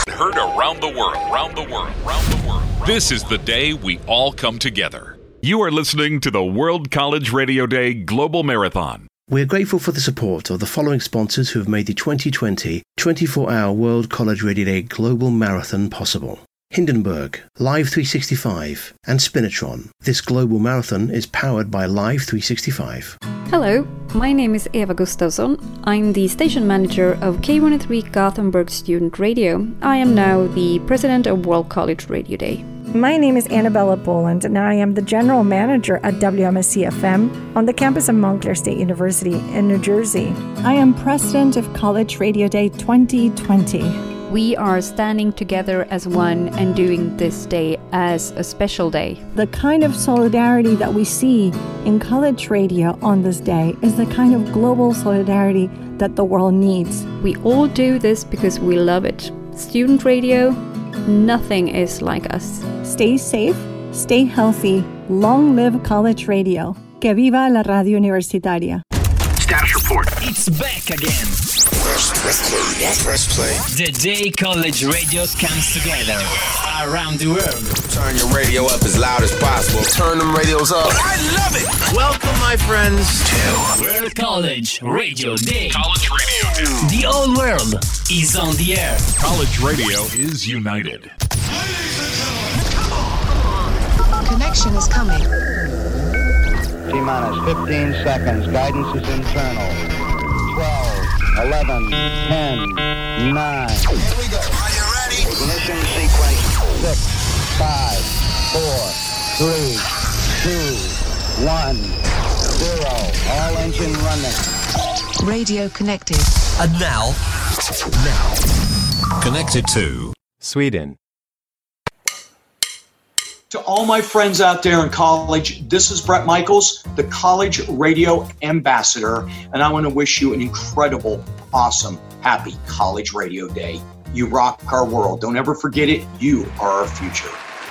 Heard around the world. This is the day we all come together. You are listening to the World College Radio Day Global Marathon. We're grateful for the support of the following sponsors who have made the 2020 24-hour World College Radio Day Global Marathon possible. Hindenburg, Live 365, and Spinatron. This global marathon is powered by Live 365. Hello, my name is Eva Gustafsson. I'm the station manager of K103 Gothenburg Student Radio. I am now the president of World College Radio Day. My name is Annabella Boland, and I am the general manager at WMSC FM on the campus of Montclair State University in New Jersey. I am president of College Radio Day 2020. We are standing together as one and doing this day as a special day. The kind of solidarity that we see in college radio on this day is the kind of global solidarity that the world needs. We all do this because we love it. Student radio, nothing is like us. Stay safe, stay healthy, long live college radio. Que viva la radio universitaria. Status report. It's back again. Press play. The day college radio comes together around the world. Turn your radio up as loud as possible. Turn them radios up. I love it. Welcome, my friends, to World College Radio Day. College Radio Day. The whole world is on the air. College radio is united. Connection is coming. T-minus 15 seconds. Guidance is internal. 12, 11, 10, 9. Here we go. Are you ready? Ignition sequence 6, 5, 4, 3, 2, 1, 0. All engine running. Radio connected. And now, connected to Sweden. To all my friends out there in college, this is Brett Michaels, the College Radio Ambassador, and I want to wish you an incredible, awesome, happy College Radio Day. You rock our world. Don't ever forget it. You are our future.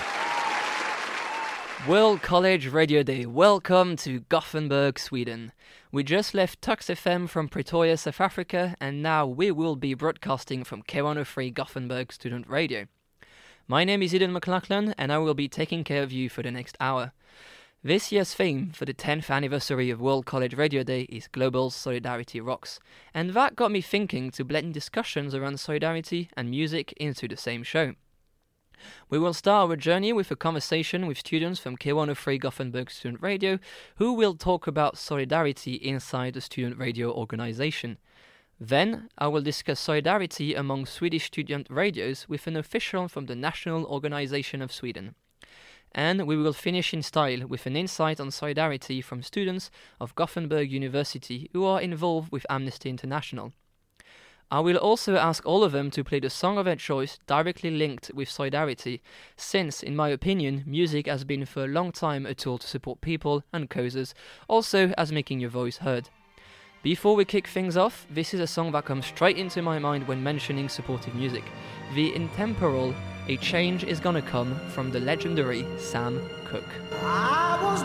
World College Radio Day. Welcome to Gothenburg, Sweden. We just left Tux FM from Pretoria, South Africa, and now we will be broadcasting from K103 Gothenburg Student Radio. My name is Eden McLachlan, and I will be taking care of you for the next hour. This year's theme for the 10th anniversary of World College Radio Day is Global Solidarity Rocks, and that got me thinking to blend discussions around solidarity and music into the same show. We will start our journey with a conversation with students from K103 Gothenburg Student Radio, who will talk about solidarity inside the student radio organization. Then, I will discuss solidarity among Swedish student radios with an official from the National Organization of Sweden. And we will finish in style with an insight on solidarity from students of Gothenburg University who are involved with Amnesty International. I will also ask all of them to play the song of their choice directly linked with solidarity, since, in my opinion, music has been for a long time a tool to support people and causes, also as making your voice heard. Before we kick things off, this is a song that comes straight into my mind when mentioning supportive music. The intemporal A Change Is Gonna Come from the legendary Sam Cooke. I was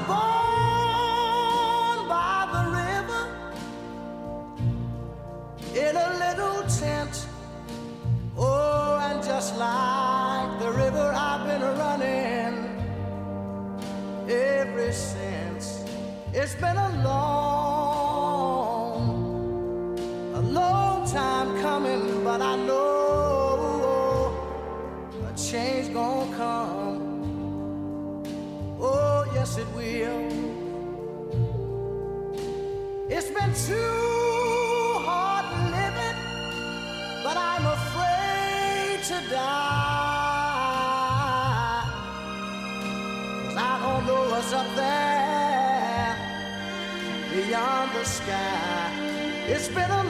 born by the river in a little tent. Oh, and just like the river I've been running ever since. It's been a long time coming, but I know a change gonna come. Oh, yes it will. It's been too hard living, but I'm afraid to die. 'Cause I don't know what's up there beyond the sky. It's been a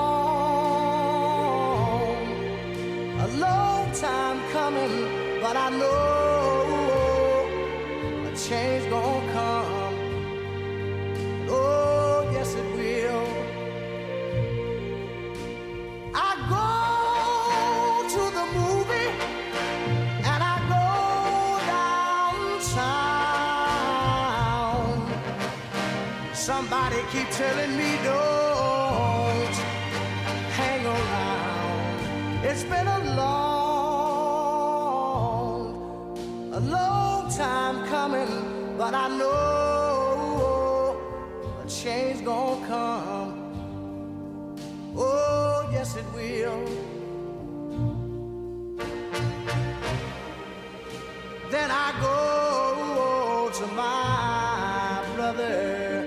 long time coming, but I know a change gonna come. Oh, yes it will. I go to the movie and I go downtown. Somebody keep telling me don't hang around. It's been a long a long time coming, but I know a change gonna come. Oh, yes it will. Then I go to my brother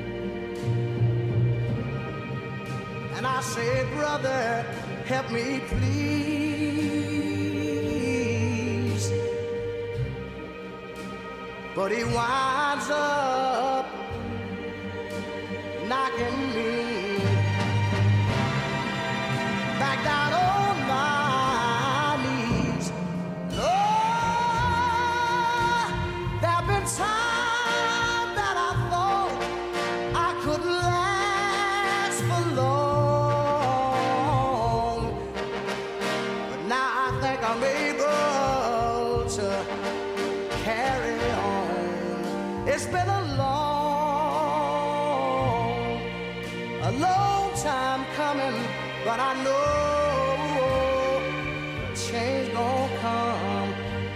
and I say, brother, help me please. But he winds up knocking me back down on my knees. Lord, there've been times that I thought I could last for long, but now I think I'm able to carry on. It's been a long time coming, but I know change gonna come.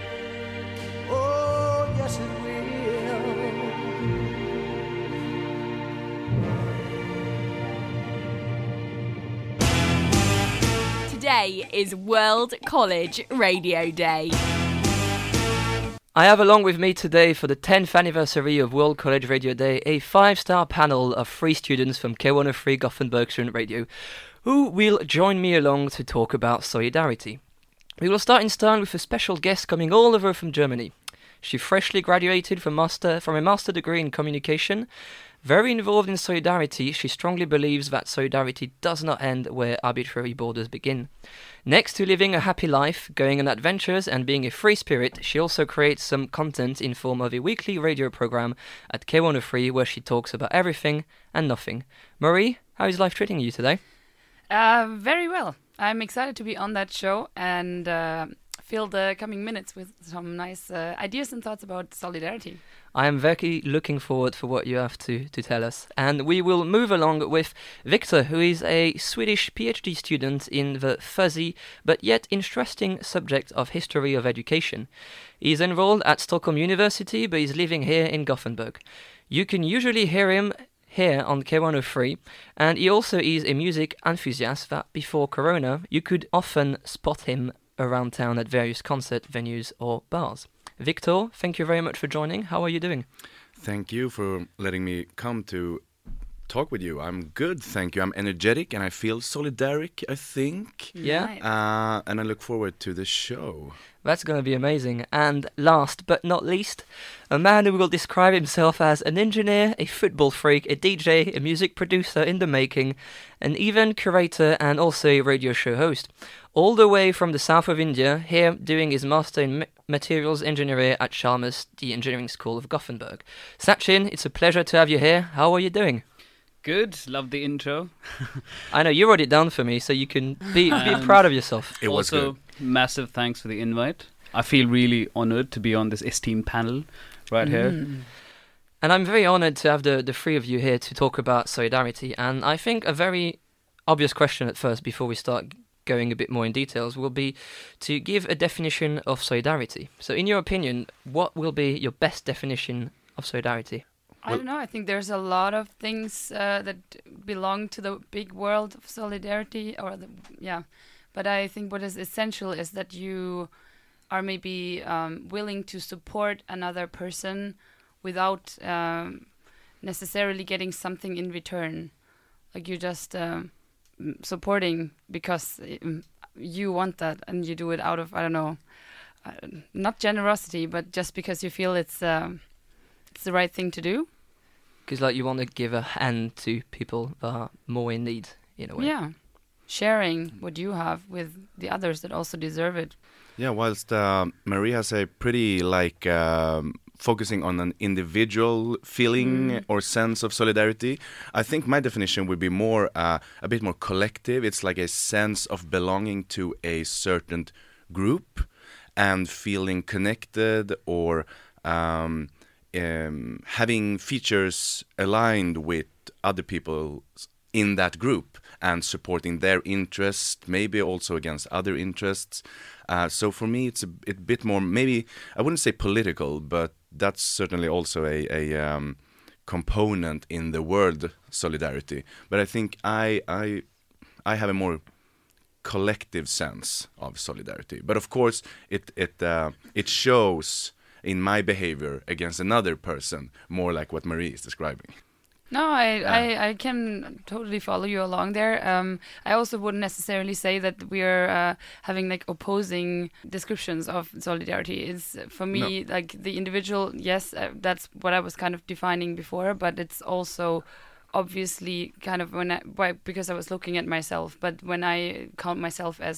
Oh, yes it will. Today is World College Radio Day. I have along with me today for the 10th anniversary of World College Radio Day a 5-star panel of 3 students from K103 Gothenburg Student Radio who will join me along to talk about solidarity. We will start in style with a special guest coming all over from Germany. She freshly graduated from a master degree in communication. Very involved in solidarity, she strongly believes that solidarity does not end where arbitrary borders begin. Next to living a happy life, going on adventures and being a free spirit, she also creates some content in form of a weekly radio program at K103 where she talks about everything and nothing. Marie, how is life treating you today? Very well. I'm excited to be on that show and fill the coming minutes with some nice ideas and thoughts about solidarity. I am very looking forward for what you have to tell us. And we will move along with Victor, who is a Swedish PhD student in the fuzzy but yet interesting subject of history of education. He is enrolled at Stockholm University but is living here in Gothenburg. You can usually hear him here on K103, and he also is a music enthusiast that before Corona you could often spot him around town at various concert venues or bars. Victor, thank you very much for joining. How are you doing? Thank you for letting me come to talk with you. I'm good, thank you. I'm energetic and I feel solidaric, I think. Yeah. And I look forward to the show. That's going to be amazing. And last but not least, a man who will describe himself as an engineer, a football freak, a DJ, a music producer in the making, an event curator and also a radio show host. All the way from the south of India, here doing his master in materials engineering at Chalmers, the engineering school of Gothenburg. Sachin, it's a pleasure to have you here. How are you doing? Good, love the intro. I know, you wrote it down for me, so you can be proud of yourself. It was also, good. Massive thanks for the invite. I feel really honored to be on this esteemed panel right here. And I'm very honored to have the 3 of you here to talk about solidarity. And I think a very obvious question at first, before we start going a bit more in details, will be to give a definition of solidarity. So in your opinion, what will be your best definition of solidarity? I don't know. I think there's a lot of things that belong to the big world of solidarity, But I think what is essential is that you are maybe willing to support another person without necessarily getting something in return. Like you're just supporting because you want that and you do it out of, I don't know, not generosity, but just because you feel it's the right thing to do. Because like you want to give a hand to people that are more in need, in a way. Yeah. Sharing what you have with the others that also deserve it. Yeah, whilst Marie has a pretty focusing on an individual feeling or sense of solidarity, I think my definition would be more a bit more collective. It's like a sense of belonging to a certain group and feeling connected or having features aligned with other people in that group. and supporting their interest, maybe also against other interests. So for me, it's a bit more, maybe, I wouldn't say political, but that's certainly also a component in the word solidarity. But I think I have a more collective sense of solidarity. But of course, it shows in my behavior against another person, more like what Marie is describing. No, I can totally follow you along there. I also wouldn't necessarily say that we're having like opposing descriptions of solidarity. It's for me like the individual. Yes, that's what I was kind of defining before, but it's also obviously kind of because I was looking at myself. But when I count myself as,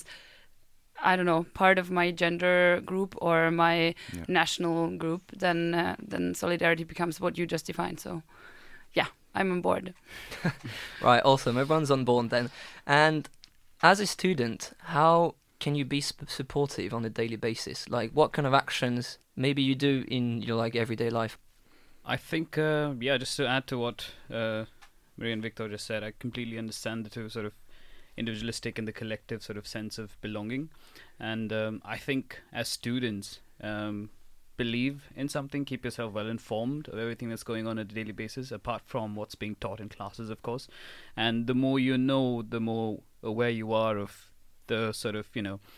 I don't know, part of my gender group or my national group, then solidarity becomes what you just defined. So, yeah, I'm on board. Right, awesome. Everyone's on board then. And as a student, how can you be supportive on a daily basis? Like, what kind of actions maybe you do in your like everyday life? I think, just to add to what Marie and Victor just said, I completely understand the two sort of individualistic and the collective sort of sense of belonging. And I think as students, believe in something, keep yourself well informed of everything that's going on a daily basis, apart from what's being taught in classes, of course. And the more you know, the more aware you are of the sort of,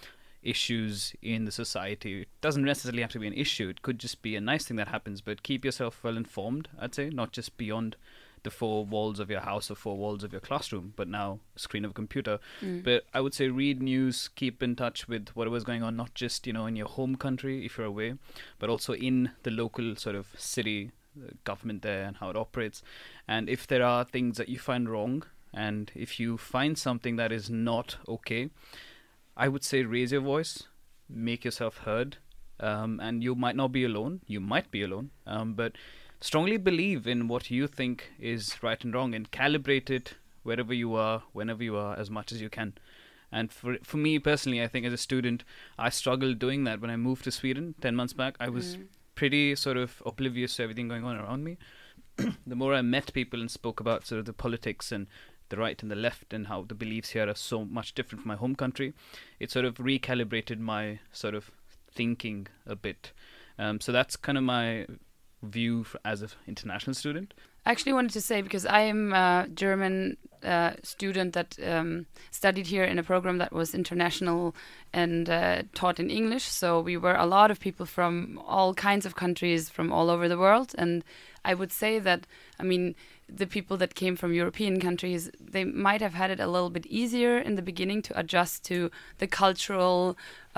issues in the society. It doesn't necessarily have to be an issue. It could just be a nice thing that happens, but keep yourself well informed, I'd say, not just beyond the four walls of your house or four walls of your classroom, but now a screen of a computer. But I would say read news, keep in touch with whatever's going on, not just, in your home country if you're away, but also in the local sort of city government there and how it operates. And if there are things that you find wrong, and if you find something that is not okay, I would say raise your voice, make yourself heard, and you might not be alone. You might be alone, but strongly believe in what you think is right and wrong and calibrate it wherever you are, whenever you are, as much as you can. And for me personally, I think as a student, I struggled doing that. When I moved to Sweden 10 months back, I was pretty sort of oblivious to everything going on around me. The more I met people and spoke about sort of the politics and the right and the left and how the beliefs here are so much different from my home country, it sort of recalibrated my sort of thinking a bit. So that's kind of my view as an international student. I actually wanted to say, because I am a German student that studied here in a program that was international and taught in English, so we were a lot of people from all kinds of countries from all over the world. And I would say that, the people that came from European countries, they might have had it a little bit easier in the beginning to adjust to the cultural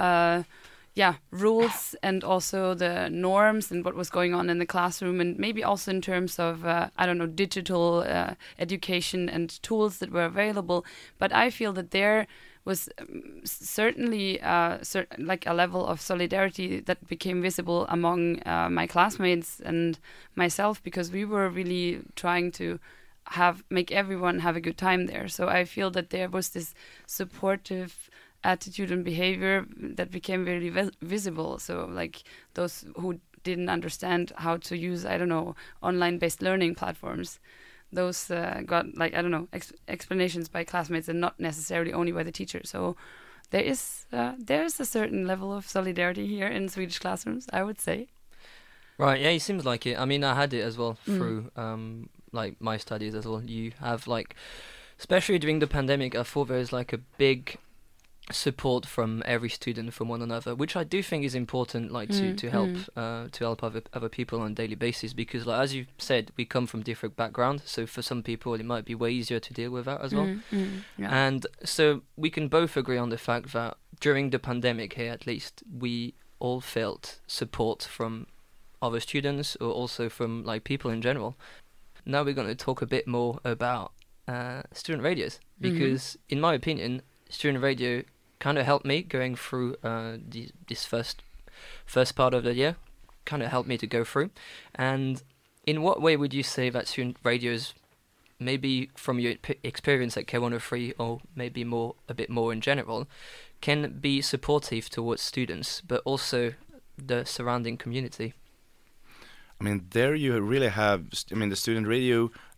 rules and also the norms and what was going on in the classroom, and maybe also in terms of, digital education and tools that were available. But I feel that there was certainly like a level of solidarity that became visible among my classmates and myself, because we were really trying to make everyone have a good time there. So I feel that there was this supportive attitude and behavior that became very visible. So like those who didn't understand how to use, online-based learning platforms, those got explanations by classmates and not necessarily only by the teacher. So there is a certain level of solidarity here in Swedish classrooms, I would say. Right, yeah, it seems like it. I had it as well through my studies as well. You have especially during the pandemic, I thought there was a big support from every student from one another, which I do think is important, to help other people on a daily basis, because as you said, we come from different backgrounds, so for some people it might be way easier to deal with that as well. And so we can both agree on the fact that during the pandemic here, at least, we all felt support from other students or also from people in general. Now we're going to talk a bit more about student radios, because in my opinion, student radio kind of helped me going through this first part of the year, kind of helped me to go through. And in what way would you say that student radios, maybe from your experience at K103 or maybe a bit more in general, can be supportive towards students, but also the surrounding community? There you really have, the student radio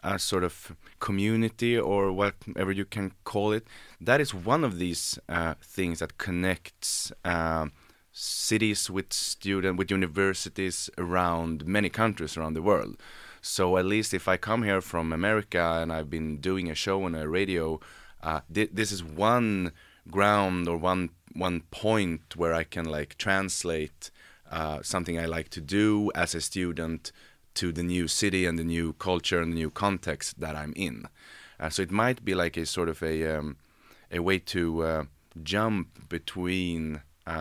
a sort of community or whatever you can call it, that is one of these things that connects cities with universities around many countries around the world. So at least if I come here from America and I've been doing a show on a radio, this is one ground or one point where I can like translate something I like to do as a student to the new city and the new culture and the new context that I'm in. So it might be like a sort of a way to jump between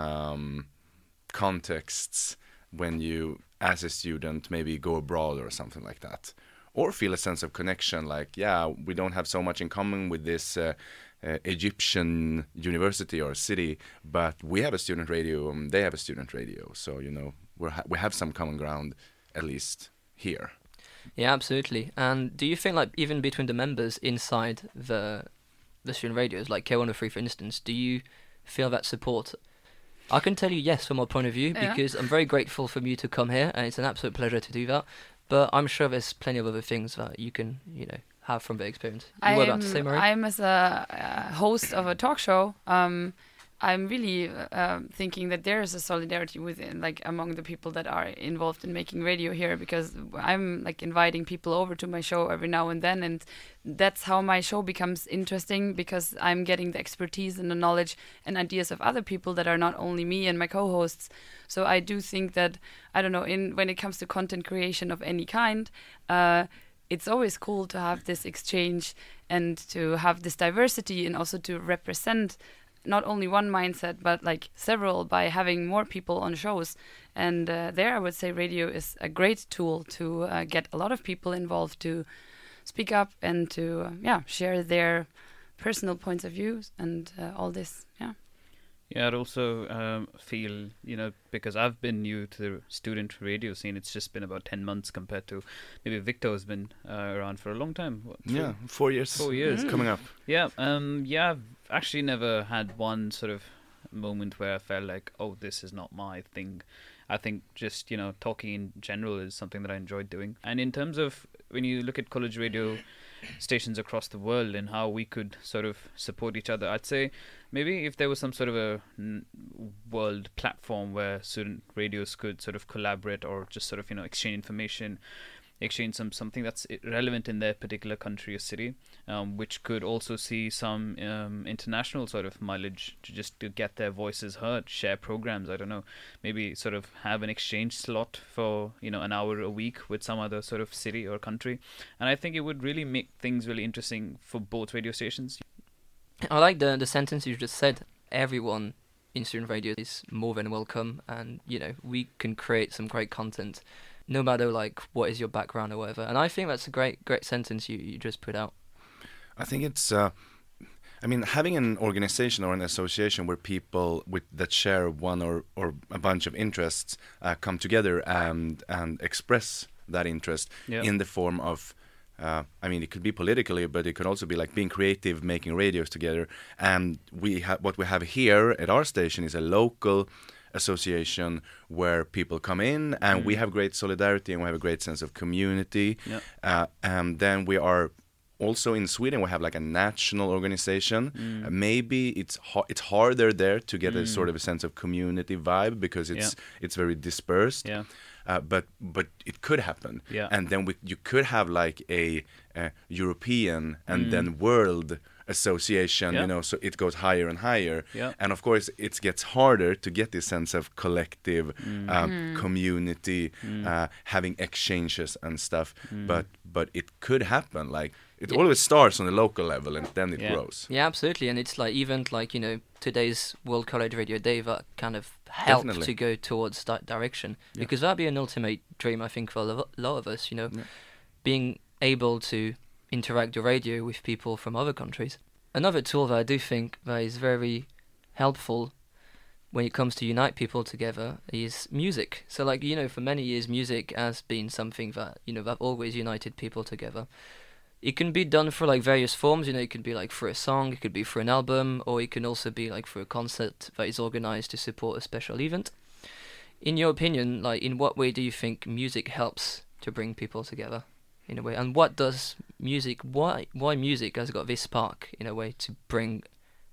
contexts when you, as a student, maybe go abroad or something like that. Or feel a sense of connection, like, yeah, we don't have so much in common with this Egyptian university or city, but we have a student radio and they have a student radio. So, you know, we have some common ground, at least here. Yeah, absolutely. And do you think, like, even between the members inside the student radios, like K103 for instance, do you feel that support? I can tell you yes from my point of view, because I'm very grateful for you to come here, and it's an absolute pleasure to do that. But I'm sure there's plenty of other things that you can, you know, have from the experience. You were about to say, Marie? I'm as a host of a talk show. I'm really thinking that there is a solidarity within, like, among the people that are involved in making radio here, because I'm like inviting people over to my show every now and then, and that's how my show becomes interesting, because I'm getting the expertise and the knowledge and ideas of other people that are not only me and my co-hosts. So I do think that, I don't know, when it comes to content creation of any kind, it's always cool to have this exchange and to have this diversity, and also to represent not only one mindset, but like several, by having more people on shows. And there I would say radio is a great tool to get a lot of people involved to speak up and to share their personal points of views and all this. Yeah, I'd also feel, you know, because I've been new to the student radio scene, it's just been about 10 months compared to maybe Victor has been around for a long time. What, 4 years. 4 years. Coming up. Yeah, I've actually never had one sort of moment where I felt like, oh, this is not my thing. I think just, you know, talking in general is something that I enjoyed doing. And in terms of when you look at college radio stations across the world and how we could sort of support each other, I'd say maybe if there was some sort of a world platform where student radios could sort of collaborate or just sort of, you know, exchange information, exchange something that's relevant in their particular country or city, which could also see some international sort of mileage to get their voices heard, share programs, I don't know, maybe sort of have an exchange slot for, you know, an hour a week with some other sort of city or country. And I think it would really make things really interesting for both radio stations. I like the sentence you just said. Everyone in student radio is more than welcome, and, you know, we can create some great content no matter like what is your background or whatever. And I think that's a great sentence you just put out. I think it's I mean, having an organization or an association where people that share one or a bunch of interests come together and express that interest in the form of I mean, it could be politically, but it could also be like being creative, making radios together. And what we have here at our station is a local association where people come in, and we have great solidarity and we have a great sense of community. And then we are also in Sweden, we have like a national organization. Maybe it's harder there to get a sort of a sense of community vibe, because it's very dispersed. But it could happen. And then you could have like a European and then world association, you know, so it goes higher and higher. And of course it gets harder to get this sense of collective community, having exchanges and stuff. But it could happen. Like it always starts on the local level and then it grows. Yeah, absolutely. And it's like, even like, you know, today's World College Radio Day, that kind of helped to go towards that direction, because that'd be an ultimate dream, I think, for a lot of us, you know, being able to interact the radio with people from other countries. Another tool that I do think that is very helpful when it comes to unite people together is music. So, like, you know, for many years music has been something that, you know, that always united people together. It can be done for like various forms, you know, it could be like for a song, it could be for an album, or it can also be like for a concert that is organized to support a special event. In your opinion, like, in what way do you think music helps to bring people together? in a way. And what does music? Why music has got this spark in a way to bring,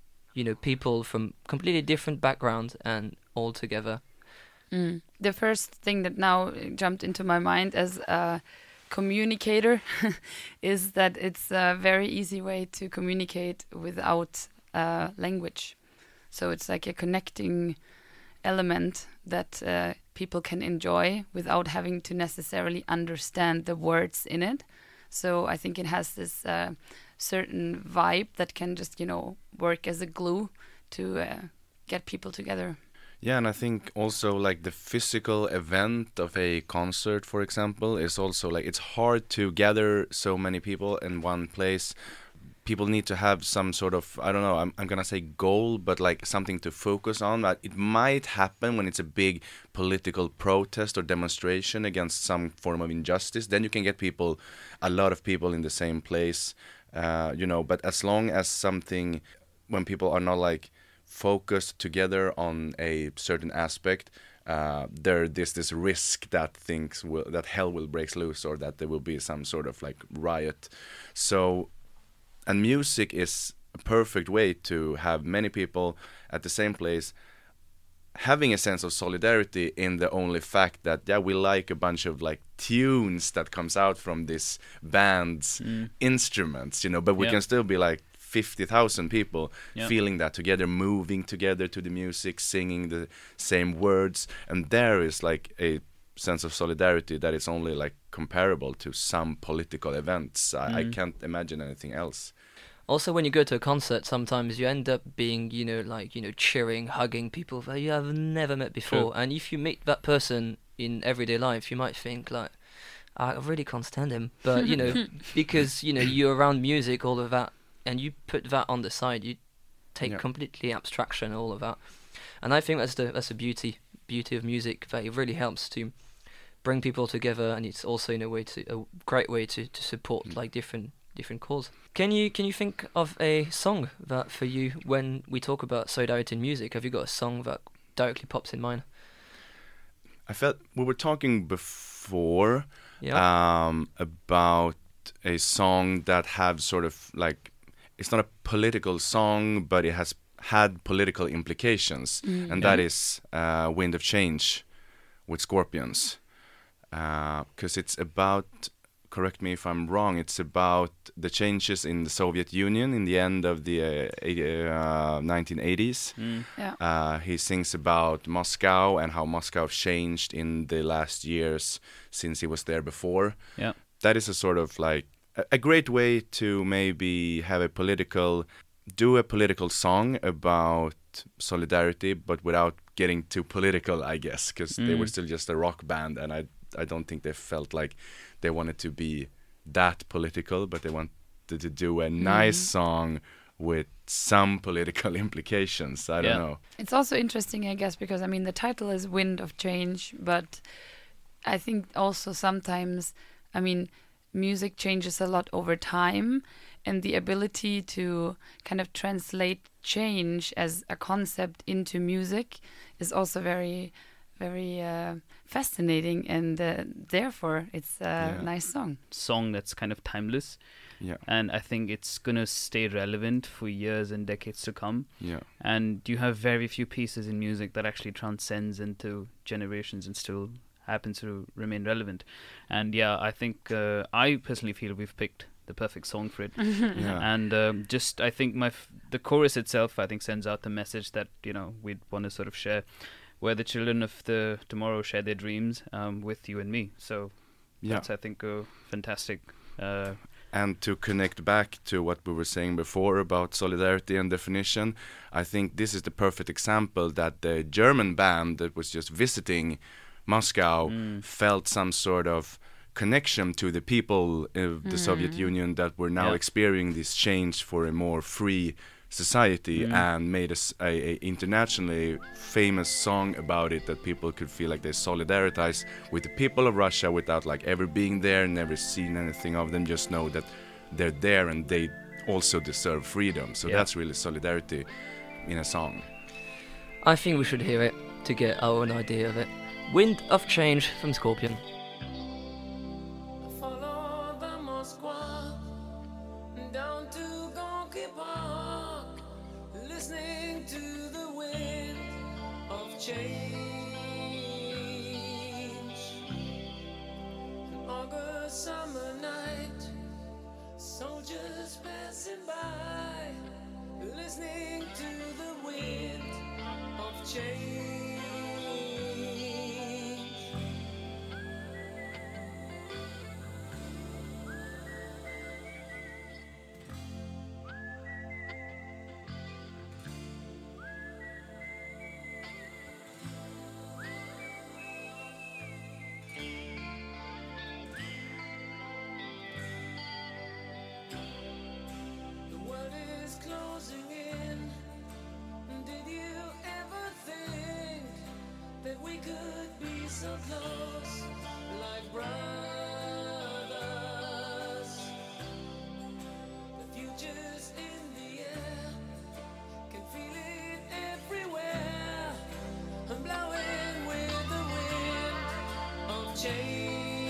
people from completely different backgrounds and all together. The first thing that now jumped into my mind as a communicator is that it's a very easy way to communicate without language. So it's like a connecting element that people can enjoy without having to necessarily understand the words in it. So I think it has this certain vibe that can just, work as a glue to get people together. Yeah, and I think also like the physical event of a concert, for example, is also like it's hard to gather so many people in one place. People need to have some sort of, I don't know, I'm gonna say goal, but like something to focus on. That it might happen when it's a big political protest or demonstration against some form of injustice. Then you can get a lot of people in the same place, But as long as something, when people are not like focused together on a certain aspect, there's this risk that that hell will break loose, or that there will be some sort of like riot. So, and music is a perfect way to have many people at the same place, having a sense of solidarity in the only fact that we like a bunch of like tunes that comes out from this band's instruments, but we can still be like 50,000 people feeling that together, moving together to the music, singing the same words, and there is like a sense of solidarity that is only like comparable to some political events. I can't imagine anything else. Also, when you go to a concert, sometimes you end up being, cheering, hugging people that you have never met before. True. And if you meet that person in everyday life, you might think, like, I really can't stand him. But, because, you're around music, all of that, and you put that on the side, you take completely abstraction, all of that. And I think that's the beauty of music, that it really helps to bring people together, and it's also in a great way to support like different causes. Can you think of a song that for you, when we talk about solidarity in music, have you got a song that directly pops in mind? I felt we were talking before about a song that have sort of like, it's not a political song, but it has had political implications, and that is Wind of Change with Scorpions, because it's about, correct me if I'm wrong, it's about the changes in the Soviet Union in the end of the 1980s. He sings about Moscow and how Moscow changed in the last years since he was there before. That is a sort of like a great way to maybe have a political song about solidarity, but without getting too political, I guess, because they were still just a rock band, and I don't think they felt like they wanted to be that political, but they wanted to do a nice song with some political implications. I don't know. It's also interesting, I guess, because the title is Wind of Change, but I think also sometimes, music changes a lot over time, and the ability to kind of translate change as a concept into music is also very, very fascinating, and therefore it's a nice song that's kind of timeless, and I think it's gonna stay relevant for years and decades to come, and you have very few pieces in music that actually transcends into generations and still happen to remain relevant. And I think I personally feel we've picked the perfect song for it. And just I think the chorus itself, I think, sends out the message that we'd want to sort of share, where the children of the tomorrow share their dreams with you and me. So that's, I think, fantastic. And to connect back to what we were saying before about solidarity and definition, I think this is the perfect example that the German band that was just visiting Moscow felt some sort of connection to the people of the Soviet Union that were now experiencing this change for a more free society, and made a internationally famous song about it, that people could feel like they solidarize with the people of Russia without like ever being there, never seen anything of them, just know that they're there and they also deserve freedom. So that's really solidarity in a song. I think we should hear it to get our own idea of it. Wind of Change from Scorpion. Follow the summer night, soldiers passing by, listening to the wind of change. Closing in. Did you ever think that we could be so close, like brothers? The future's in the air, can feel it everywhere. I'm blowing with the wind of change.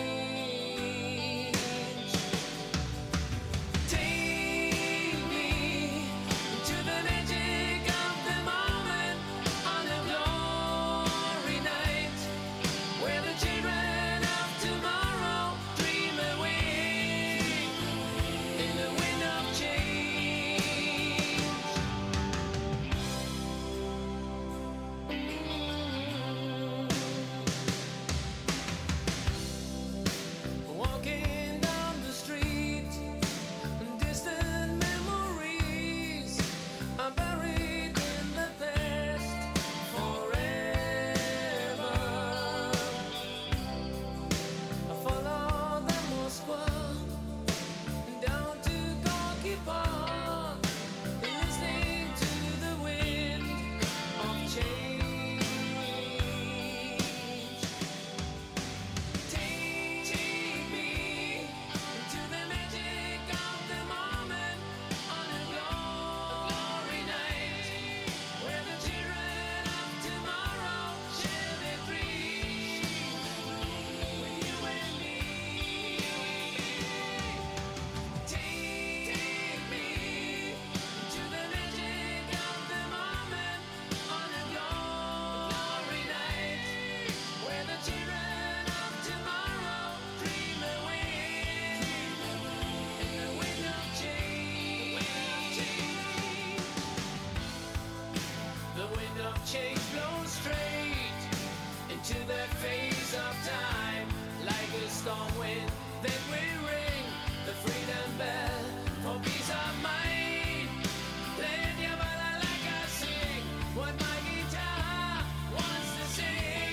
Change blows straight into that phase of time, like a storm wind. Then we ring the freedom bell for peace of mind. Playing your ballad like I sing what my guitar wants to sing.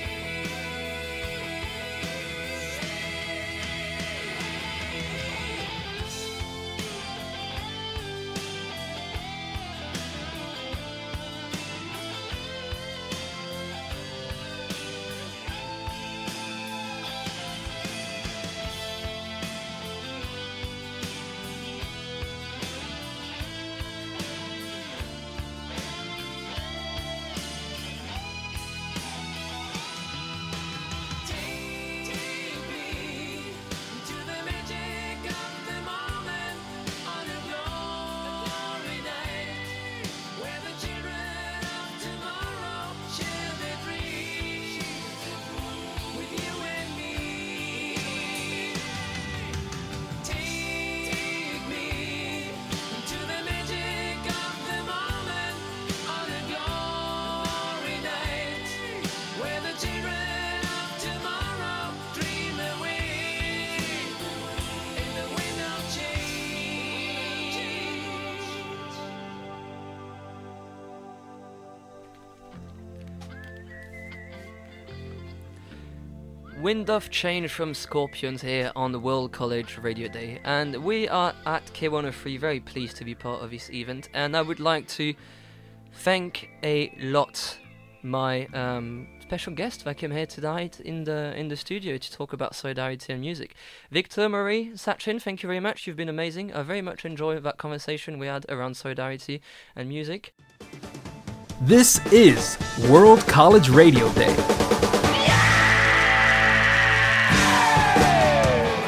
Wind of Change from Scorpions here on the World College Radio Day, and we are at K103 very pleased to be part of this event, and I would like to thank a lot my special guest that came here tonight in the studio to talk about solidarity and music. Victor, Marie, Sachin, thank you very much, you've been amazing. I very much enjoyed that conversation we had around solidarity and music. This is World College Radio Day.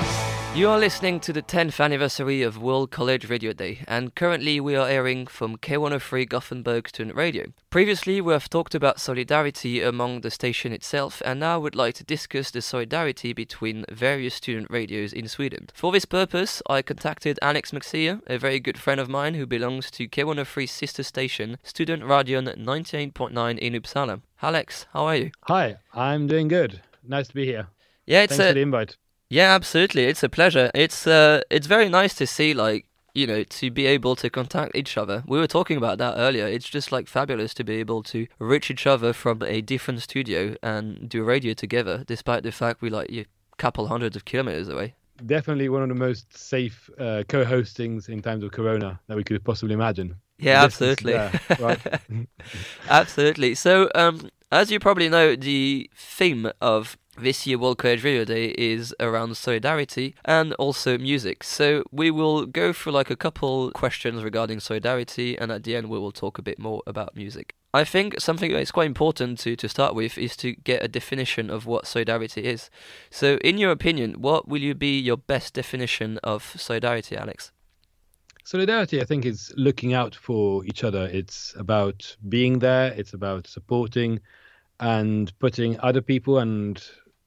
You are listening to the 10th anniversary of World College Radio Day, and currently we are airing from K103 Gothenburg Student Radio. Previously, we have talked about solidarity among the station itself, and now we'd like to discuss the solidarity between various student radios in Sweden. For this purpose, I contacted Alex Maxia, a very good friend of mine who belongs to K103's sister station, Student Radion 98.9 in Uppsala. Alex, how are you? Hi, I'm doing good. Nice to be here. Yeah, Thanks for the invite. Yeah, absolutely. It's a pleasure. It's very nice to see, like, you know, to be able to contact each other. We were talking about that earlier. It's just like fabulous to be able to reach each other from a different studio and do radio together, despite the fact we like a couple hundreds of kilometers away. Definitely one of the most safe co-hostings in times of Corona that we could possibly imagine. Yeah, absolutely. Right? Absolutely. So, as you probably know, the theme of this year World College Radio Day is around solidarity and also music. So we will go through like a couple questions regarding solidarity, and at the end we will talk a bit more about music. I think something that's quite important to start with is to get a definition of what solidarity is. So in your opinion, what will you be your best definition of solidarity, Alex? Solidarity, I think, is looking out for each other. It's about being there. It's about supporting and putting other people and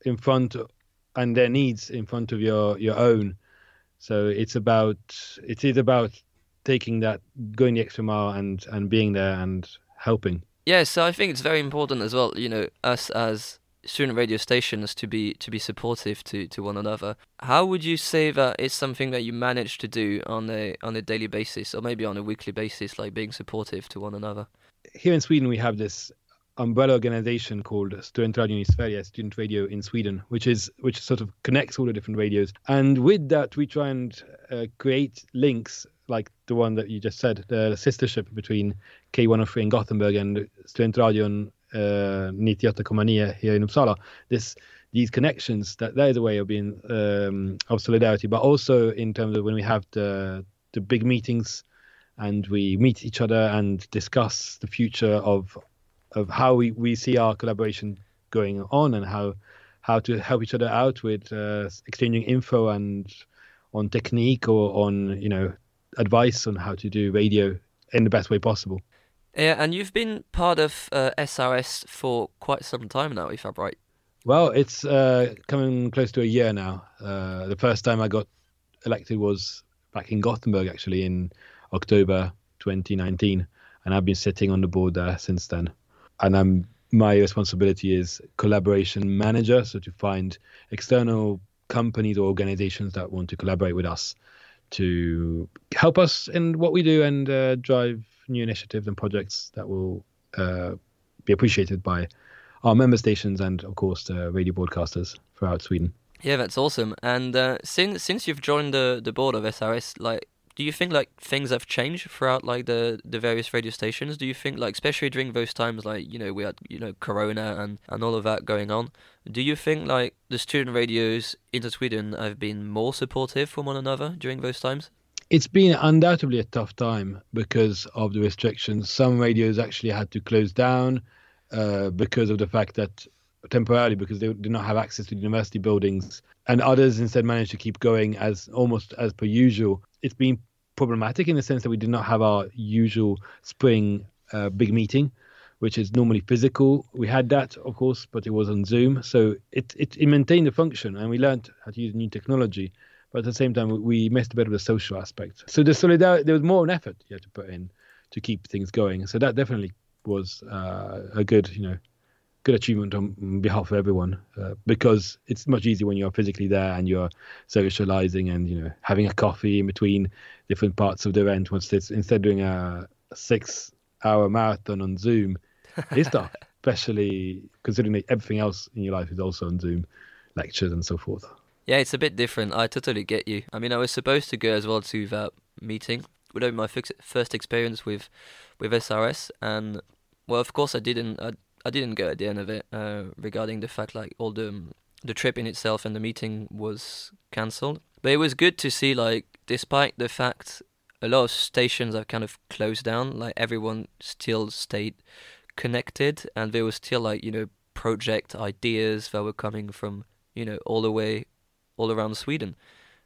their needs in front of your own. So it is about taking that, going the extra mile and being there and helping. Yeah, so I think it's very important as well, you know, us as student radio stations to be supportive to one another. How would you say that it's something that you manage to do on a daily basis, or maybe on a weekly basis, like being supportive to one another? Here in Sweden we have this umbrella organization called Studentradion i Sverige, Student Radio in Sweden, which sort of connects all the different radios. And with that, we try and create links like the one that you just said, the sistership between K103 in Gothenburg and Studentradion 98,9 here in Uppsala. These connections, that is a way of being of solidarity, but also in terms of when we have the big meetings and we meet each other and discuss the future of how we see our collaboration going on, and how to help each other out with exchanging info and on technique or on, you know, advice on how to do radio in the best way possible. Yeah, and you've been part of SRS for quite some time now, if I'm right. Well, it's coming close to a year now. The first time I got elected was back in Gothenburg, actually, in October 2019, and I've been sitting on the board there since then. And my responsibility is collaboration manager, so to find external companies or organizations that want to collaborate with us to help us in what we do and drive new initiatives and projects that will be appreciated by our member stations and, of course, the radio broadcasters throughout Sweden. Yeah, that's awesome. And since you've joined the board of SRS, like, do you think like things have changed throughout like the various radio stations? Do you think, like, especially during those times, like, you know, we had, you know, Corona and all of that going on, do you think like the student radios in Sweden have been more supportive from one another during those times? It's been undoubtedly a tough time because of the restrictions. Some radios actually had to close down because of the fact that temporarily, because they did not have access to the university buildings, and others instead managed to keep going almost as per usual. It's been problematic in the sense that we did not have our usual spring big meeting, which is normally physical. We had that, of course, but it was on Zoom. So it maintained the function, and we learned how to use new technology. But at the same time, we missed a bit of the social aspect. So the solidarity, there was more an effort you had to put in to keep things going. So that definitely was a good achievement on behalf of everyone, because it's much easier when you're physically there and you're socializing and, you know, having a coffee in between different parts of the event. Instead of doing a 6-hour marathon on Zoom, it's tough, especially considering that everything else in your life is also on Zoom, lectures and so forth. Yeah, it's a bit different. I totally get you. I mean, I was supposed to go as well to that meeting. It was my first experience with SRS, and well, of course, I didn't go at the end of it, regarding the fact like all the trip in itself and the meeting was cancelled. But it was good to see, like, despite the fact a lot of stations have kind of closed down, like everyone still stayed connected, and there was still, like, you know, project ideas that were coming from, you know, all around Sweden.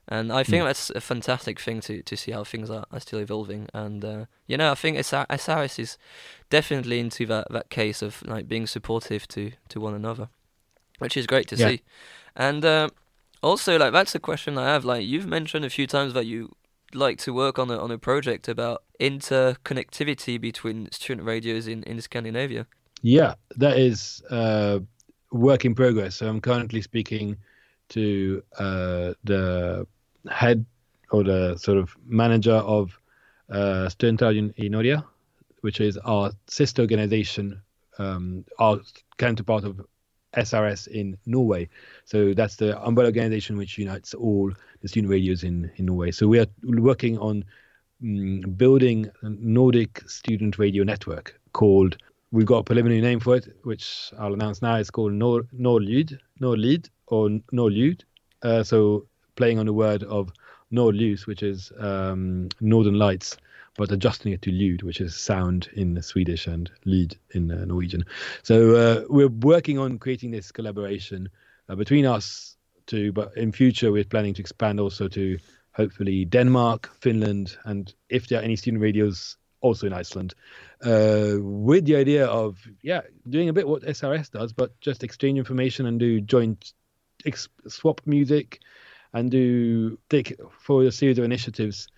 And I think that's a fantastic thing to see how things are still evolving. And I think SRS is definitely into that case of like being supportive to one another, which is great to see. And also, like, that's a question I have. Like, you've mentioned a few times that you like to work on a project about interconnectivity between student radios in Scandinavia. Yeah, that is work in progress. So I'm currently speaking to the head or the sort of manager of Studentradion i Norge, which is our sister organization, our counterpart of SRS in Norway. So that's the umbrella organization which unites all the student radios in Norway. So we are working on building a Nordic student radio network called, we've got a preliminary name for it, which I'll announce now. It's called Nordlyd or Nordlyd. So playing on the word of Nordljus, which is Northern Lights, but adjusting it to Lyd, which is sound in Swedish and Lyd in Norwegian. So we're working on creating this collaboration between us two, but in future we're planning to expand also to hopefully Denmark, Finland, and if there are any student radios also in Iceland, with the idea of doing a bit what SRS does, but just exchange information and do joint swap music and do take for a series of initiatives.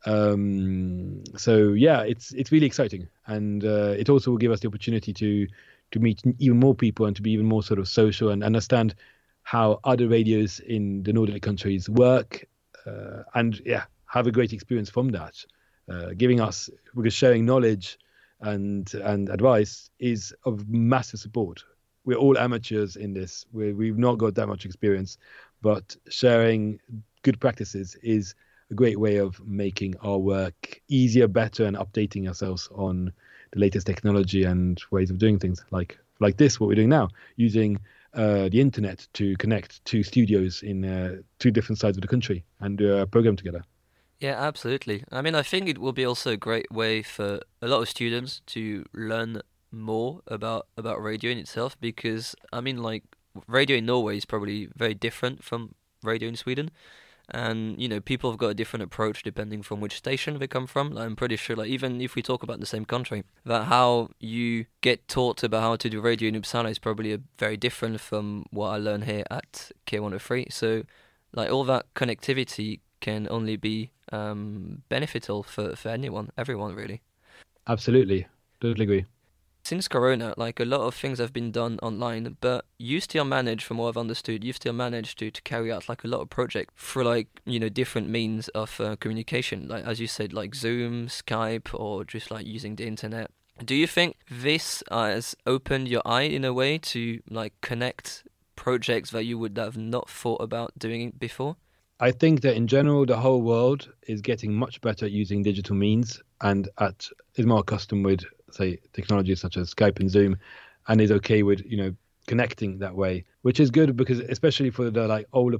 So yeah, it's really exciting, and it also will give us the opportunity to meet even more people and to be even more sort of social and understand how other radios in the Nordic countries work, and have a great experience from that. Giving us, because sharing knowledge and advice is of massive support. We're all amateurs in this. We've not got that much experience, but sharing good practices is a great way of making our work easier, better, and updating ourselves on the latest technology and ways of doing things like this, what we're doing now, using the internet to connect two studios in two different sides of the country and do a program together. Yeah, absolutely. I mean, I think it will be also a great way for a lot of students to learn more about radio in itself, because, I mean, like, radio in Norway is probably very different from radio in Sweden. And, people have got a different approach depending from which station they come from. Like, I'm pretty sure, like, even if we talk about the same country, that how you get taught about how to do radio in Uppsala is probably very different from what I learn here at K103. So, like, all that connectivity can only be beneficial for everyone, really. Absolutely. Totally agree. Since Corona, like, a lot of things have been done online, but you still manage, from what I've understood, you've still managed to carry out like a lot of projects through like, different means of communication, like, as you said, like Zoom, Skype, or just like using the internet. Do you think this has opened your eye in a way to like connect projects that you would have not thought about doing before? I think that in general, the whole world is getting much better at using digital means and is more accustomed with, say, technologies such as Skype and Zoom, and is okay with, connecting that way, which is good because especially for the like older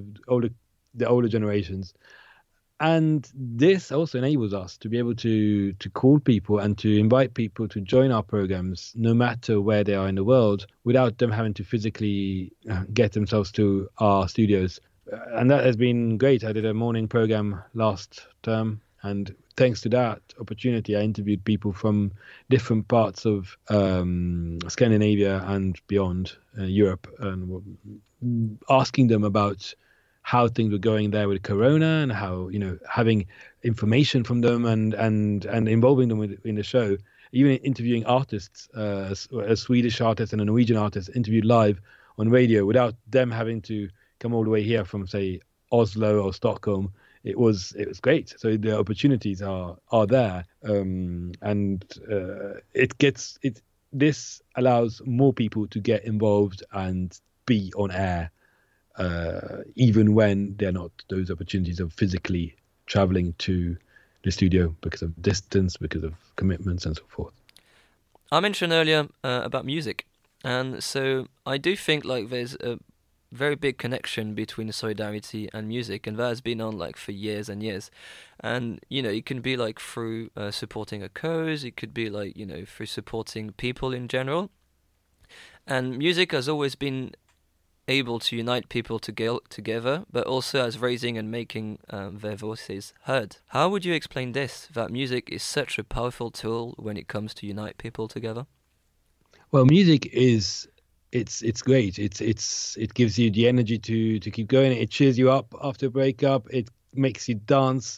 generations. And this also enables us to be able to call people and to invite people to join our programs, no matter where they are in the world, without them having to physically get themselves to our studios. And that has been great. I did a morning program last term, and thanks to that opportunity, I interviewed people from different parts of Scandinavia and beyond, Europe, and asking them about how things were going there with Corona and how, having information from them and involving them in the show, even interviewing artists, a Swedish artist and a Norwegian artist interviewed live on radio without them having to come all the way here from, say, Oslo or Stockholm. It was great. So the opportunities are there, and this allows more people to get involved and be on air, even when they're not those opportunities of physically traveling to the studio because of distance, because of commitments, and so forth. I mentioned earlier about music, and so I do think like there's a very big connection between solidarity and music, and that has been on like for years and years. And it can be like through supporting a cause, it could be like through supporting people in general. And music has always been able to unite people together, but also as raising and making their voices heard. How would you explain this, that music is such a powerful tool when it comes to unite people together? Well, music is it's great. It gives you the energy to keep going. It cheers you up after a breakup. It makes you dance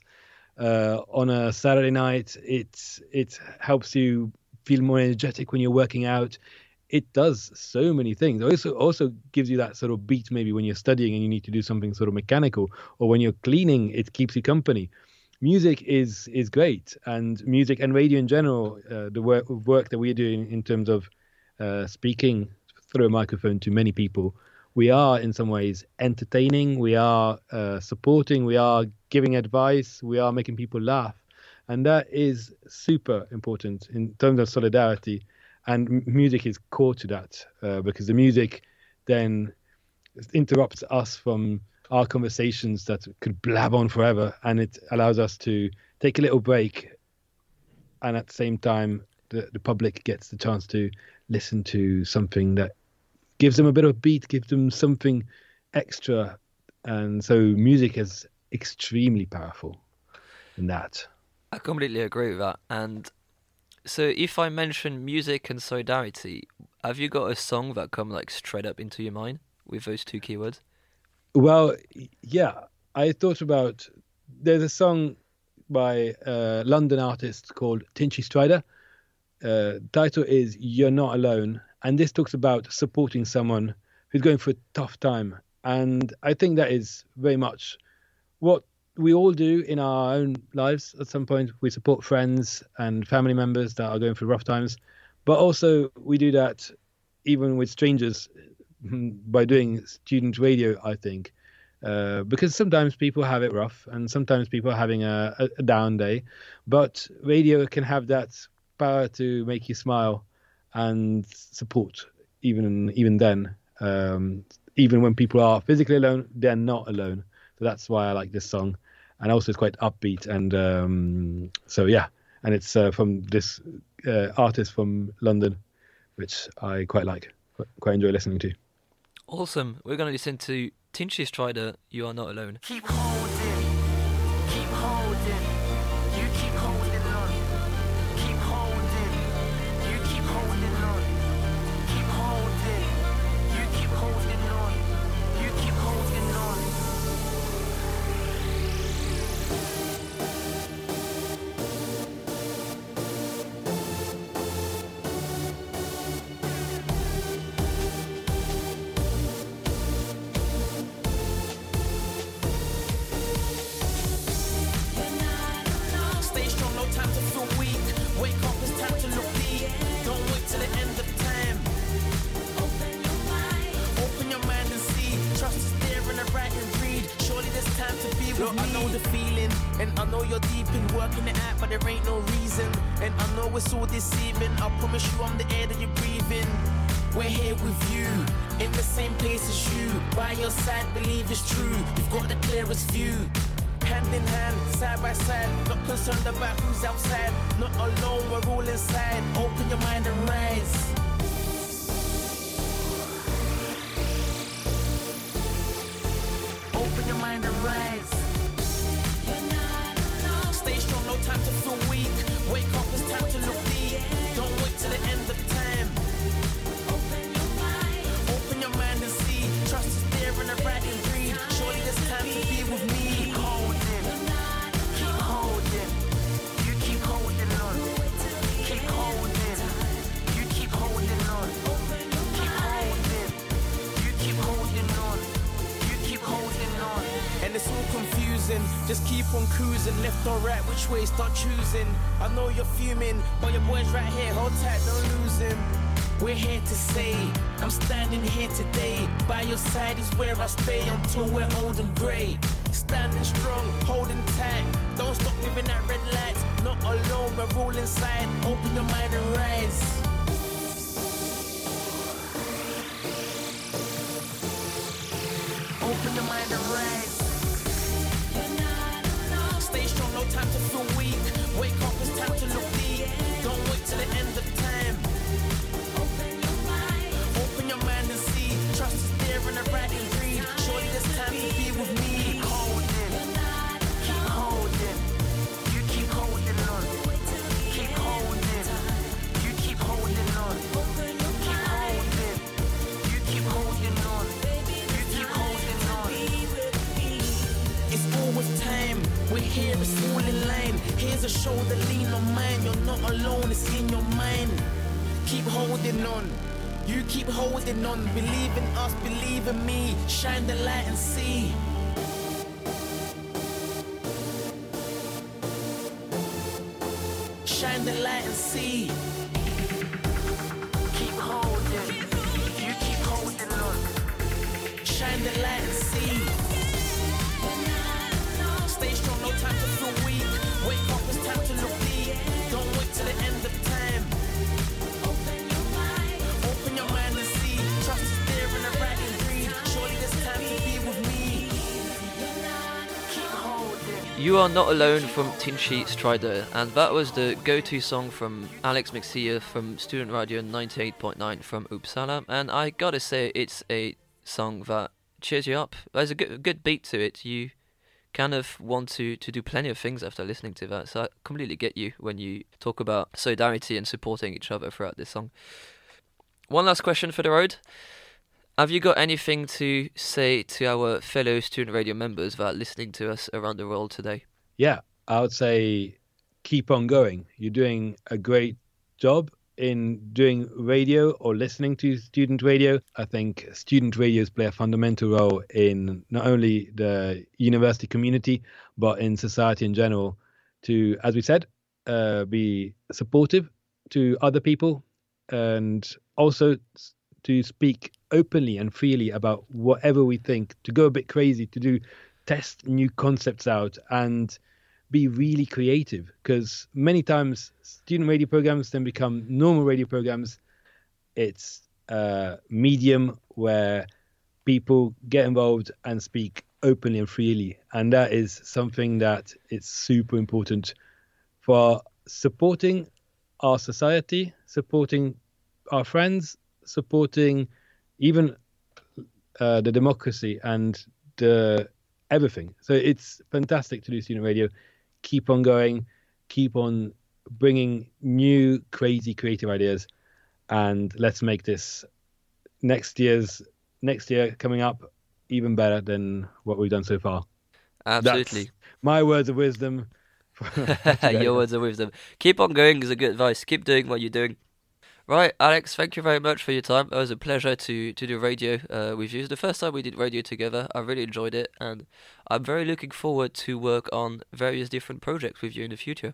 on a Saturday night. It helps you feel more energetic when you're working out. It does so many things. Also gives you that sort of beat maybe when you're studying and you need to do something sort of mechanical, or when you're cleaning, it keeps you company. Music is great, and music and radio in general, the work that we're doing in terms of speaking through a microphone to many people, we are in some ways entertaining, we are supporting, we are giving advice, we are making people laugh. And that is super important in terms of solidarity. And music is core to that, because the music then interrupts us from our conversations that could blab on forever, and it allows us to take a little break. And at the same time, the public gets the chance to listen to something that gives them a bit of beat, gives them something extra. And so music is extremely powerful in that. I completely agree with that. And so if I mention music and solidarity, have you got a song that come like straight up into your mind with those two keywords? Well, yeah, I thought about, there's a song by a London artist called Tinchy Stryder. Title is You're Not Alone. And this talks about supporting someone who's going through a tough time. And I think that is very much what we all do in our own lives. At some point, we support friends and family members that are going through rough times. But also we do that even with strangers by doing student radio, I think. Because sometimes people have it rough and sometimes people are having a down day. But radio can have that power to make you smile and support even then. Even when people are physically alone, they're not alone. So that's why I like this song. And also it's quite upbeat. And so, yeah. And it's from this artist from London, which I quite like, quite enjoy listening to. Awesome. We're going to listen to Tinchy Stryder, You Are Not Alone. Keep holding, you keep holding on. Keep holding, you keep holding on. Keep holding, you keep holding on. You keep holding on. Look, I know the feeling, and I know you're deep in working it out, but there ain't no reason. And I know it's all deceiving. I promise you I'm the air that you're breathing. We're here with you, in the same place as you. By your side, believe it's true. You've got the clearest view. Hand in hand, side by side. Not concerned about who's outside. Not alone, we're all inside. Open your mind and rise. Open your mind and rise. Stay strong, no time to feel weak. Wake up, it's time to look deep. Don't wait till the end of time. Open your mind and see. Trust is there in the right and breathe. Surely there's time to be with me. Keep holding, you keep holding on. Keep holding, you keep holding on. Keep holding, you keep holding on. You keep holding on. And it's all confusing. Just keep on cruising, left or right, which way start choosing. I know you're fuming, but your boy's right here. Hold tight, don't lose him. We're here to say, I'm standing here today. By your side is where I stay until we're old and grey. Standing strong, holding tight. Don't stop giving that red light. Not alone, we're all inside. Open your mind and rise. Open your mind and rise. Stay strong, no time to feel weak. Wake up, it's time to look deep. Don't wait till the end of time. Open your mind and see. Trust is there in the right it's all in line. Here's a shoulder, lean on mine. You're not alone, it's in your mind. Keep holding on. You keep holding on. Believe in us, believe in me. Shine the light and see. Shine the light and see. Keep holding. You keep holding on. Shine the light and see. Stay strong, no time to feel weak. Wake up, it's time to look deep. Don't wait till the end of time. Open your mind and see. Trust is there in the right and breathe. Surely there's time to be with me. Keep holding. You Are Not Alone from Tinchy Strider, and that was the go-to song from Alex Mixia from Student Radio 98.9 from Uppsala, and I gotta say it's a song that cheers you up. There's a good beat to it. You kind of want to do plenty of things after listening to that, so I completely get you when you talk about solidarity and supporting each other throughout this song. One last question for the road. Have you got anything to say to our fellow student radio members that are listening to us around the world today? Yeah, I would say keep on going. You're doing a great job in doing radio or listening to student radio. I think student radios play a fundamental role in not only the university community, but in society in general to, as we said, be supportive to other people and also to speak openly and freely about whatever we think, to go a bit crazy, to test new concepts out and be really creative, because many times student radio programs then become normal radio programs. It's a medium where people get involved and speak openly and freely, and that is something that is super important for supporting our society, supporting our friends, supporting even the democracy and the everything. So it's fantastic to do student radio. Keep on going, keep on bringing new crazy creative ideas, and let's make this next year coming up even better than what we've done so far. Absolutely. That's my words of wisdom. Your words of wisdom. Keep on going is a good advice. Keep doing what you're doing. Right, Alex, thank you very much for your time. It was a pleasure to do radio with you. It's the first time we did radio together. I really enjoyed it, and I'm very looking forward to work on various different projects with you in the future.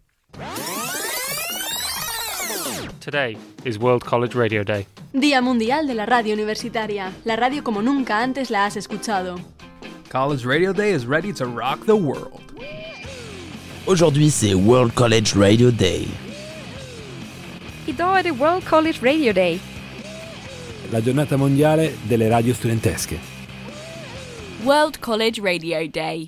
Today is World College Radio Day. Día Mundial de la Radio Universitaria. La radio como nunca antes la has escuchado. College Radio Day is ready to rock the world. Aujourd'hui, c'est World College Radio Day. Idag är det World College Radio Day. La giornata mondiale delle radio studentesche. World College Radio Day.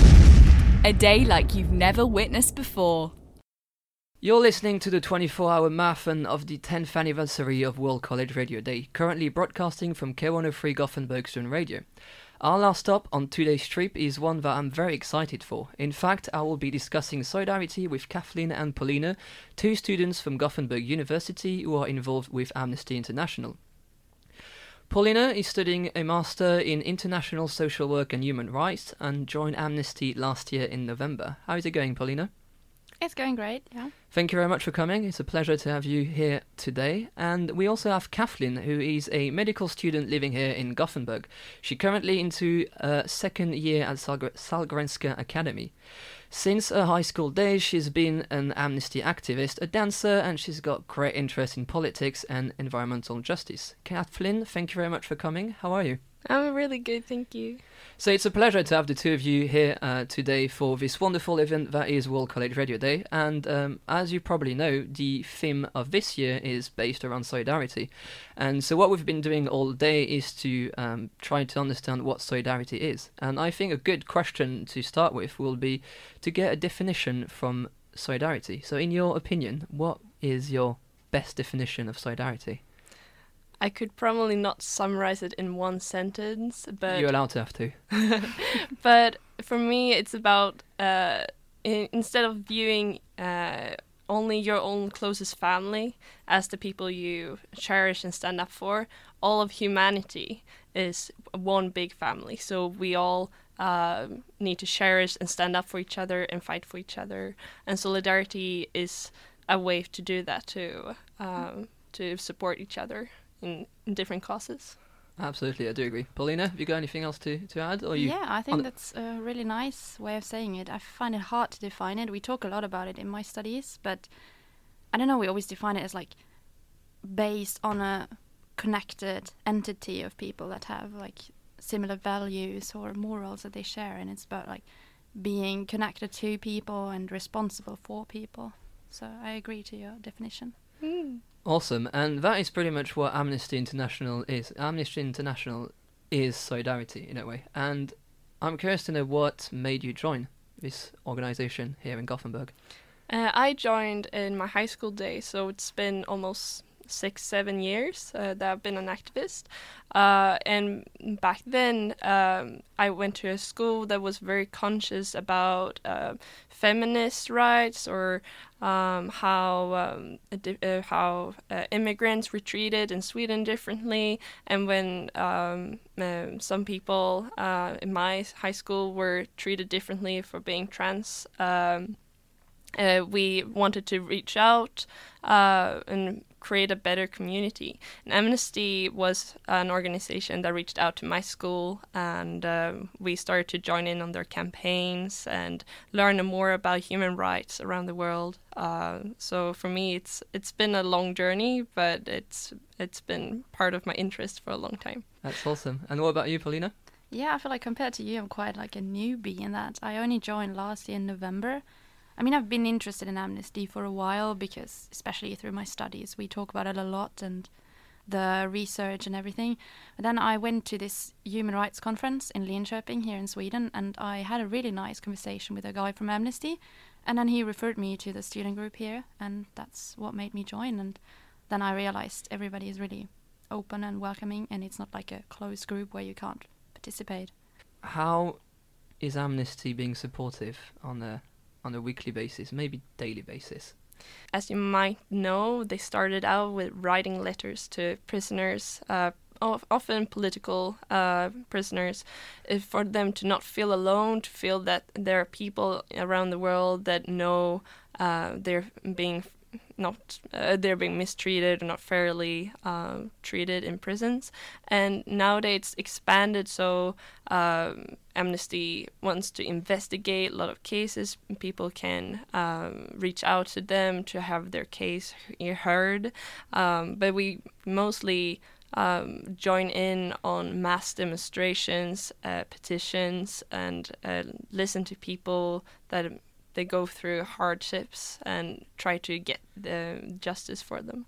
A day like you've never witnessed before. You're listening to the 24-hour marathon of the 10th anniversary of World College Radio Day, currently broadcasting from K103 Gothenburg Student Radio. Our last stop on today's trip is one that I'm very excited for. In fact, I will be discussing solidarity with Kathleen and Paulina, two students from Gothenburg University who are involved with Amnesty International. Paulina is studying a Master in International Social Work and Human Rights and joined Amnesty last year in November. How is it going, Paulina? It's going great, yeah. Thank you very much for coming. It's a pleasure to have you here today. And we also have Kathleen, who is a medical student living here in Gothenburg. She's currently into second year at Sahlgrenska Academy. Since her high school days, she's been an Amnesty activist, a dancer, and she's got great interest in politics and environmental justice. Kathleen, thank you very much for coming. How are you? I'm really good, thank you. So it's a pleasure to have the two of you here today for this wonderful event that is World College Radio Day. And as you probably know, the theme of this year is based around solidarity. And so what we've been doing all day is to try to understand what solidarity is. And I think a good question to start with will be to get a definition from solidarity. So in your opinion, what is your best definition of solidarity? I could probably not summarize it in one sentence, but... You're allowed to have to. But for me, it's about, instead of viewing only your own closest family as the people you cherish and stand up for, all of humanity is one big family. So we all need to cherish and stand up for each other and fight for each other. And solidarity is a way to do that too, to support each other in different causes. Absolutely, I do agree. Paulina, have you got anything else to add? Or you Yeah, I think that's a really nice way of saying it. I find it hard to define it. We talk a lot about it in my studies, but I don't know, we always define it as like based on a connected entity of people that have like similar values or morals that they share, and it's about like being connected to people and responsible for people. So I agree to your definition. Awesome, and that is pretty much what Amnesty International is. Amnesty International is solidarity in a way, and I'm curious to know what made you join this organisation here in Gothenburg. I joined in my high school days, so it's been almost 6-7 years that I've been an activist. And back then, I went to a school that was very conscious about feminist rights, or how immigrants were treated in Sweden differently. And when some people in my high school were treated differently for being trans, we wanted to reach out and create a better community. And Amnesty was an organization that reached out to my school, and we started to join in on their campaigns and learn more about human rights around the world. So for me, it's been a long journey, but it's been part of my interest for a long time. That's awesome. And what about you, Paulina? Yeah, I feel like compared to you, I'm quite like a newbie in that. I only joined last year in November. I mean, I've been interested in Amnesty for a while because, especially through my studies, we talk about it a lot and the research and everything. But then I went to this human rights conference in Linköping here in Sweden, and I had a really nice conversation with a guy from Amnesty, and then he referred me to the student group here, and that's what made me join. And then I realized everybody is really open and welcoming, and it's not like a closed group where you can't participate. How is Amnesty being supportive on a weekly basis, maybe daily basis? As you might know, they started out with writing letters to prisoners, often political prisoners, for them to not feel alone, to feel that there are people around the world that know they're being mistreated or not fairly treated in prisons. And nowadays it's expanded, so Amnesty wants to investigate a lot of cases. People can reach out to them to have their case heard, but we mostly join in on mass demonstrations, petitions, and listen to people that they go through hardships and try to get the justice for them.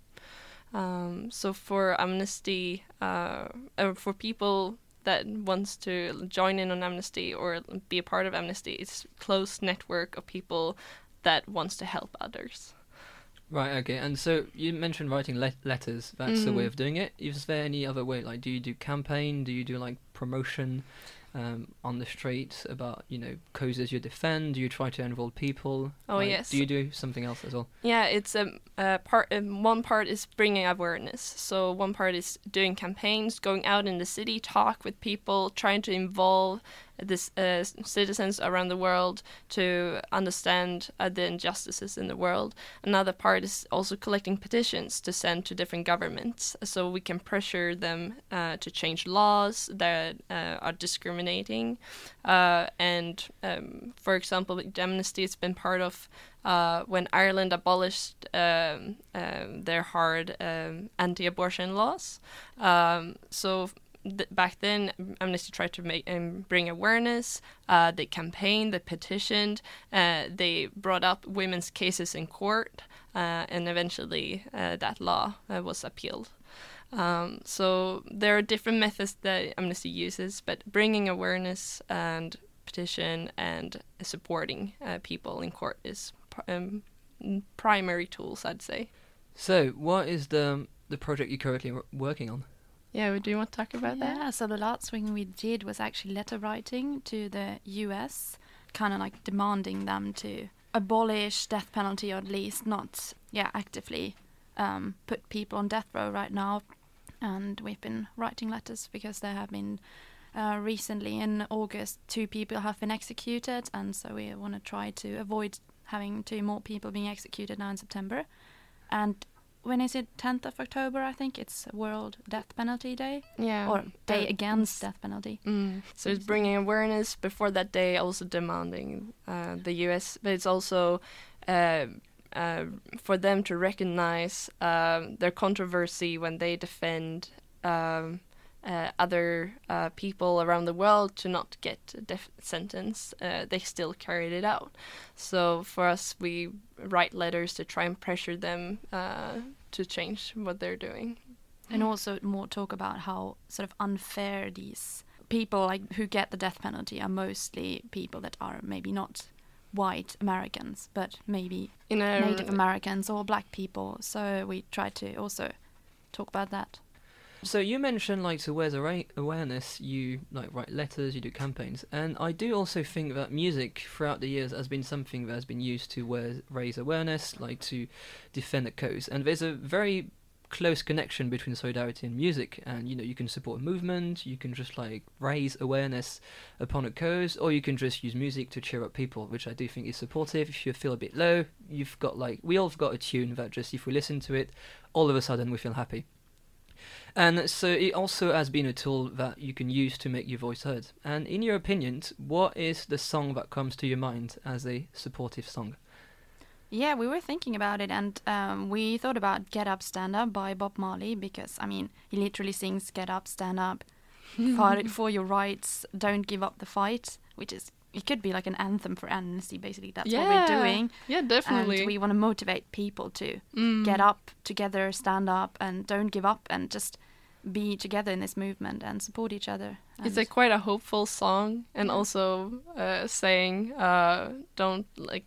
So for Amnesty, for people that wants to join in on Amnesty or be a part of Amnesty, it's a close network of people that wants to help others. Right, okay. And so you mentioned writing letters. That's the way of doing it. Is there any other way? Like, do you do campaign? Do you do like promotion on the streets about, causes you defend? Do you try to involve people? Yes. Do you do something else as well? Yeah, it's one part is bringing awareness. So one part is doing campaigns, going out in the city, talk with people, trying to involve citizens around the world to understand the injustices in the world. Another part is also collecting petitions to send to different governments, so we can pressure them to change laws that are discriminating. And for example, with Amnesty, it's been part of when Ireland abolished their hard anti-abortion laws. Back then, Amnesty tried to bring awareness. They campaigned, they petitioned, they brought up women's cases in court, and eventually that law was appealed. So there are different methods that Amnesty uses, but bringing awareness and petition and supporting people in court is primary tools, I'd say. So, what is the project you're currently working on? Yeah, do you want to talk about that? Yeah, so the last thing we did was actually letter writing to the US, kind of like demanding them to abolish death penalty, or at least not actively put people on death row right now. And we've been writing letters because there have been recently in August 2 people have been executed, and so we want to try to avoid having 2 more people being executed now in September. And when is it? 10th of October, I think it's World Death Penalty Day. Yeah. Or Day Against Death Penalty. So it's bringing awareness before that day, also demanding the US, but it's also for them to recognize their controversy when they defend other people around the world to not get a death sentence. They still carried it out. So for us, we write letters to try and pressure them to change what they're doing. And also more talk about how sort of unfair these people like who get the death penalty are mostly people that are maybe not white Americans, but maybe Native Americans or black people. So we try to also talk about that. So you mentioned like to raise awareness, you like write letters, you do campaigns, and I do also think that music throughout the years has been something that has been used to raise awareness, like to defend a cause. And there's a very close connection between solidarity and music, and you can support a movement, you can just like raise awareness upon a cause, or you can just use music to cheer up people, which I do think is supportive. If you feel a bit low, you've got we all have got a tune that just if we listen to it, all of a sudden we feel happy. And so it also has been a tool that you can use to make your voice heard. And in your opinion, what is the song that comes to your mind as a supportive song? Yeah, we were thinking about it, and we thought about Get Up, Stand Up by Bob Marley, because, I mean, he literally sings Get Up, Stand Up, fight for your rights, don't give up the fight, which is, it could be like an anthem for Amnesty, basically. That's what we're doing. Yeah, definitely. And we want to motivate people to get up together, stand up, and don't give up, and just be together in this movement and support each other. It's quite a hopeful song, and also saying don't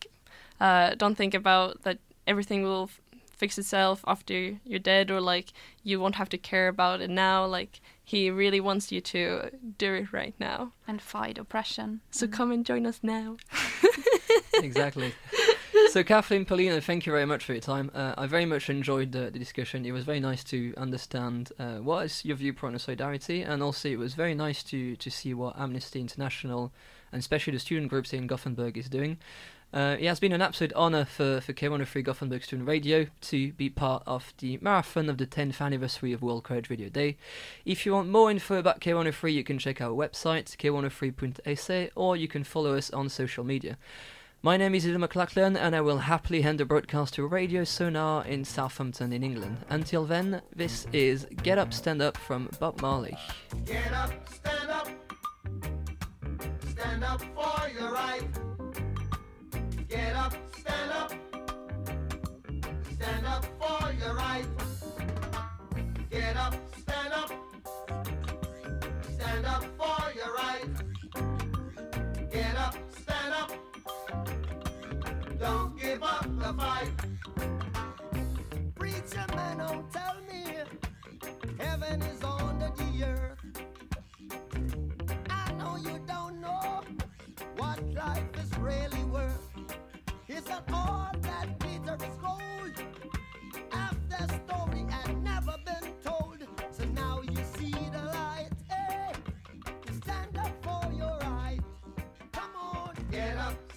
think about that everything will fix itself after you're dead, or like you won't have to care about it now. Like he really wants you to do it right now and fight oppression. So come and join us now. Exactly. So Kathleen, Paulina, thank you very much for your time. I very much enjoyed the discussion. It was very nice to understand what is your viewpoint on solidarity, and also it was very nice to see what Amnesty International, and especially the student groups here in Gothenburg, is doing. It has been an absolute honour for K103 Gothenburg Student Radio to be part of the marathon of the 10th anniversary of World College Radio Day. If you want more info about K103, you can check our website, k103.se, or you can follow us on social media. My name is Ian McLachlan, and I will happily hand the broadcast to Radio Sonar in Southampton in England. Until then, this is Get Up, Stand Up from Bob Marley. Get up, stand up. Stand up for your right. Get up, stand up. Stand up for your right. Get up, stand up. Stand up for your right. Get up, stand up. Don't give up the fight. Preacher man, don't tell me heaven is under the earth. I know you don't know what life is really worth. It's not all that glitter is gold. After story had never been told, so now you see the light. Hey, stand up for your right. Come on, get up.